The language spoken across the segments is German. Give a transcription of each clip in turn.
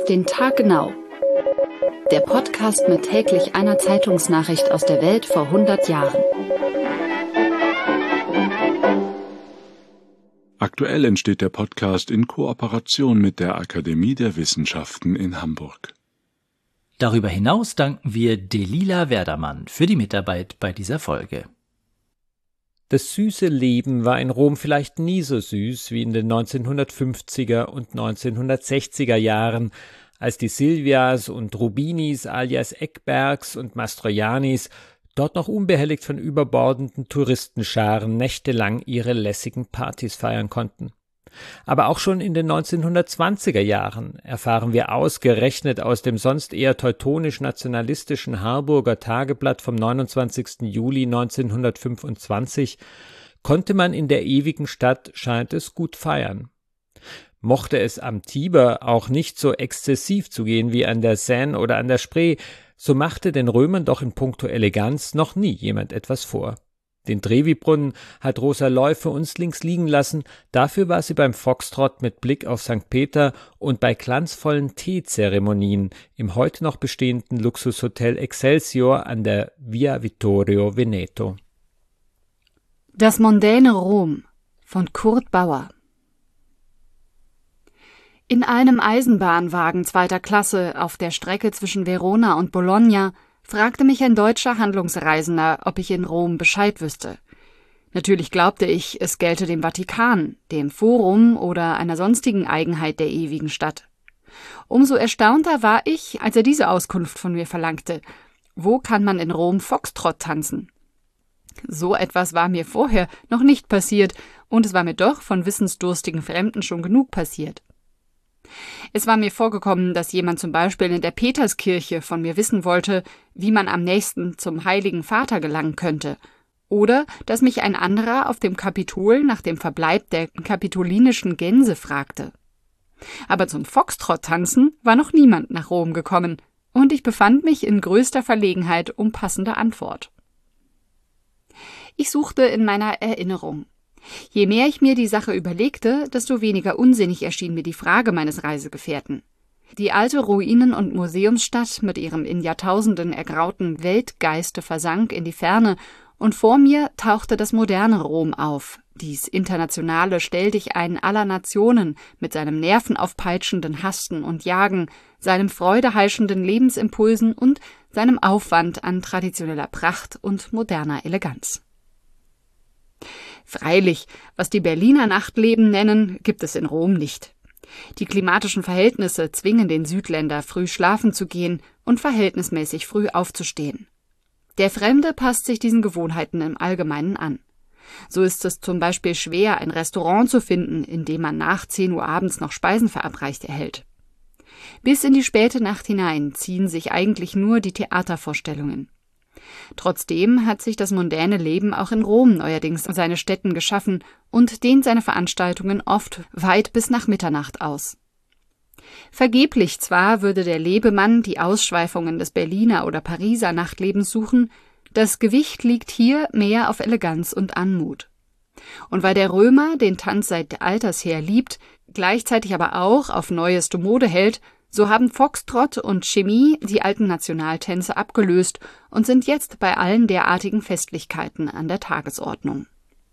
den Tag genau. Der Podcast mit täglich einer Zeitungsnachricht aus der Welt vor 100 Jahren. Aktuell entsteht der Podcast in Kooperation mit der Akademie der Wissenschaften in Hamburg. Darüber hinaus danken wir Delila Werdermann für die Mitarbeit bei dieser Folge. Das süße Leben war in Rom vielleicht nie so süß wie in den 1950er und 1960er Jahren, als die Silvias und Rubinis alias Ekbergs und Mastroiannis dort noch unbehelligt von überbordenden Touristenscharen nächtelang ihre lässigen Partys feiern konnten. Aber auch schon in den 1920er Jahren erfahren wir ausgerechnet aus dem sonst eher teutonisch-nationalistischen Harburger Tageblatt vom 29. Juli 1925, konnte man in der ewigen Stadt, scheint es, gut feiern. Mochte es am Tiber auch nicht so exzessiv zugehen wie an der Seine oder an der Spree, so machte den Römern doch in puncto Eleganz noch nie jemand etwas vor. Den Trevi-Brunnen hat Rosa Loy für uns links liegen lassen, dafür war sie beim Foxtrott mit Blick auf St. Peter und bei glanzvollen Teezeremonien im heute noch bestehenden Luxushotel Excelsior an der Via Vittorio Veneto. Das mondäne Rom von Kurt Bauer. In einem Eisenbahnwagen zweiter Klasse auf der Strecke zwischen Verona und Bologna fragte mich ein deutscher Handlungsreisender, ob ich in Rom Bescheid wüsste. Natürlich glaubte ich, es gelte dem Vatikan, dem Forum oder einer sonstigen Eigenheit der ewigen Stadt. Umso erstaunter war ich, als er diese Auskunft von mir verlangte. Wo kann man in Rom Foxtrott tanzen? So etwas war mir vorher noch nicht passiert, und es war mir doch von wissensdurstigen Fremden schon genug passiert. Es war mir vorgekommen, dass jemand zum Beispiel in der Peterskirche von mir wissen wollte, wie man am nächsten zum Heiligen Vater gelangen könnte, oder dass mich ein anderer auf dem Kapitol nach dem Verbleib der kapitolinischen Gänse fragte. Aber zum Foxtrott-Tanzen war noch niemand nach Rom gekommen, und ich befand mich in größter Verlegenheit um passende Antwort. Ich suchte in meiner Erinnerung. Je mehr ich mir die Sache überlegte, desto weniger unsinnig erschien mir die Frage meines Reisegefährten. Die alte Ruinen- und Museumsstadt mit ihrem in Jahrtausenden ergrauten Weltgeiste versank in die Ferne, und vor mir tauchte das moderne Rom auf, dies internationale Stelldichein aller Nationen mit seinem nervenaufpeitschenden Hasten und Jagen, seinem freudeheischenden Lebensimpulsen und seinem Aufwand an traditioneller Pracht und moderner Eleganz. Freilich, was die Berliner Nachtleben nennen, gibt es in Rom nicht. Die klimatischen Verhältnisse zwingen den Südländer, früh schlafen zu gehen und verhältnismäßig früh aufzustehen. Der Fremde passt sich diesen Gewohnheiten im Allgemeinen an. So ist es zum Beispiel schwer, ein Restaurant zu finden, in dem man nach 10 Uhr abends noch Speisen verabreicht erhält. Bis in die späte Nacht hinein ziehen sich eigentlich nur die Theatervorstellungen. Trotzdem hat sich das mondäne Leben auch in Rom neuerdings seine Stätten geschaffen und dehnt seine Veranstaltungen oft weit bis nach Mitternacht aus. Vergeblich zwar würde der Lebemann die Ausschweifungen des Berliner oder Pariser Nachtlebens suchen, das Gewicht liegt hier mehr auf Eleganz und Anmut. Und weil der Römer den Tanz seit alters her liebt, gleichzeitig aber auch auf neueste Mode hält, so haben Foxtrott und Chemie die alten Nationaltänze abgelöst und sind jetzt bei allen derartigen Festlichkeiten an der Tagesordnung.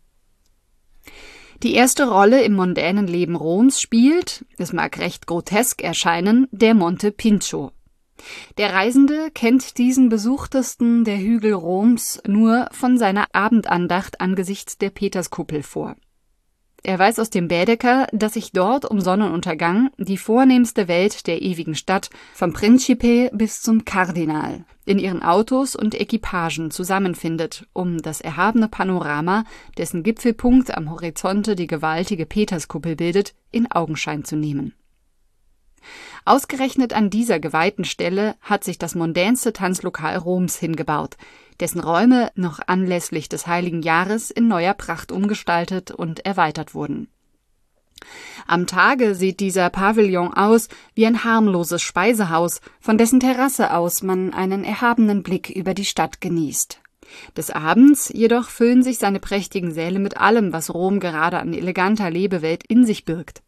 Die erste Rolle im mondänen Leben Roms spielt, es mag recht grotesk erscheinen, der Monte Pincio. Der Reisende kennt diesen besuchtesten der Hügel Roms nur von seiner Abendandacht angesichts der Peterskuppel vor. Er weiß aus dem Baedeker, dass sich dort um Sonnenuntergang die vornehmste Welt der ewigen Stadt vom Principe bis zum Kardinal in ihren Autos und Equipagen zusammenfindet, um das erhabene Panorama, dessen Gipfelpunkt am Horizonte die gewaltige Peterskuppel bildet, in Augenschein zu nehmen. Ausgerechnet an dieser geweihten Stelle hat sich das mondänste Tanzlokal Roms hingebaut, dessen Räume noch anlässlich des Heiligen Jahres in neuer Pracht umgestaltet und erweitert wurden. Am Tage sieht dieser Pavillon aus wie ein harmloses Speisehaus, von dessen Terrasse aus man einen erhabenen Blick über die Stadt genießt. Des Abends jedoch füllen sich seine prächtigen Säle mit allem, was Rom gerade an eleganter Lebewelt in sich birgt.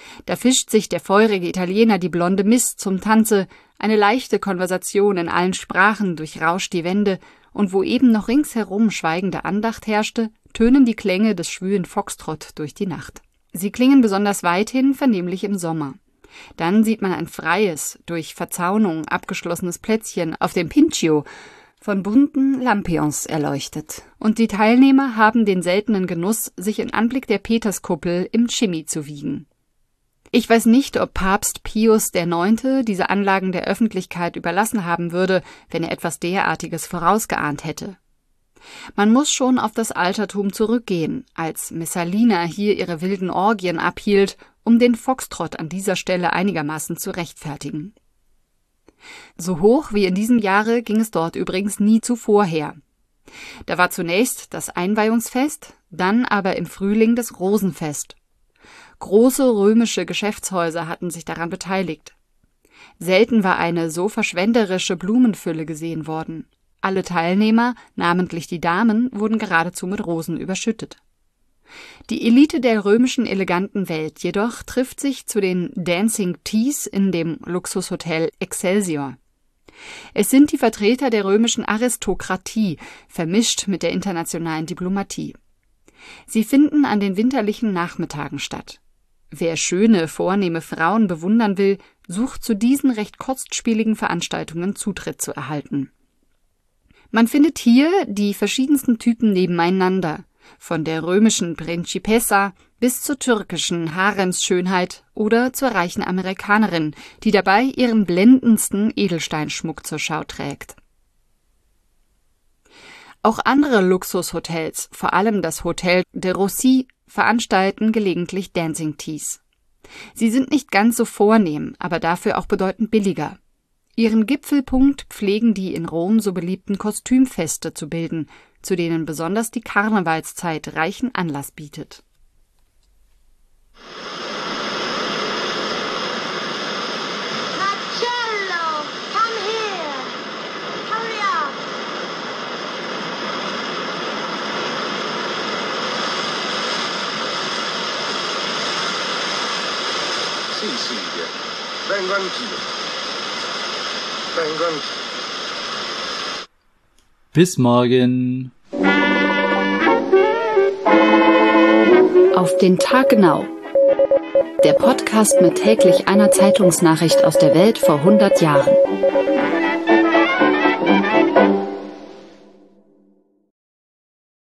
Da fischt sich der feurige Italiener die blonde Miss zum Tanze, eine leichte Konversation in allen Sprachen durchrauscht die Wände, und wo eben noch ringsherum schweigende Andacht herrschte, tönen die Klänge des schwülen Foxtrott durch die Nacht. Sie klingen besonders weithin vernehmlich im Sommer. Dann sieht man ein freies, durch Verzaunung abgeschlossenes Plätzchen auf dem Pincio, von bunten Lampions erleuchtet. Und die Teilnehmer haben den seltenen Genuss, sich in Anblick der Peterskuppel im Chimie zu wiegen. Ich weiß nicht, ob Papst Pius IX. Diese Anlagen der Öffentlichkeit überlassen haben würde, wenn er etwas derartiges vorausgeahnt hätte. Man muss schon auf das Altertum zurückgehen, als Messalina hier ihre wilden Orgien abhielt, um den Foxtrott an dieser Stelle einigermaßen zu rechtfertigen. So hoch wie in diesem Jahre ging es dort übrigens nie zuvor her. Da war zunächst das Einweihungsfest, dann aber im Frühling das Rosenfest. Große römische Geschäftshäuser hatten sich daran beteiligt. Selten war eine so verschwenderische Blumenfülle gesehen worden. Alle Teilnehmer, namentlich die Damen, wurden geradezu mit Rosen überschüttet. Die Elite der römischen eleganten Welt jedoch trifft sich zu den Dancing Teas in dem Luxushotel Excelsior. Es sind die Vertreter der römischen Aristokratie, vermischt mit der internationalen Diplomatie. Sie finden an den winterlichen Nachmittagen statt. Wer schöne, vornehme Frauen bewundern will, sucht zu diesen recht kostspieligen Veranstaltungen Zutritt zu erhalten. Man findet hier die verschiedensten Typen nebeneinander, von der römischen Principessa bis zur türkischen Haremsschönheit oder zur reichen Amerikanerin, die dabei ihren blendendsten Edelsteinschmuck zur Schau trägt. Auch andere Luxushotels, vor allem das Hotel de Rossi, veranstalten gelegentlich Dancing Teas. Sie sind nicht ganz so vornehm, aber dafür auch bedeutend billiger. Ihren Gipfelpunkt pflegen die in Rom so beliebten Kostümfeste zu bilden, zu denen besonders die Karnevalszeit reichen Anlass bietet. Marcello, come here. Hurry up. Sì, Silvia, vengo anch'io. Vengo anch'io. Bis morgen. Auf den Tag genau. Der Podcast mit täglich einer Zeitungsnachricht aus der Welt vor 100 Jahren.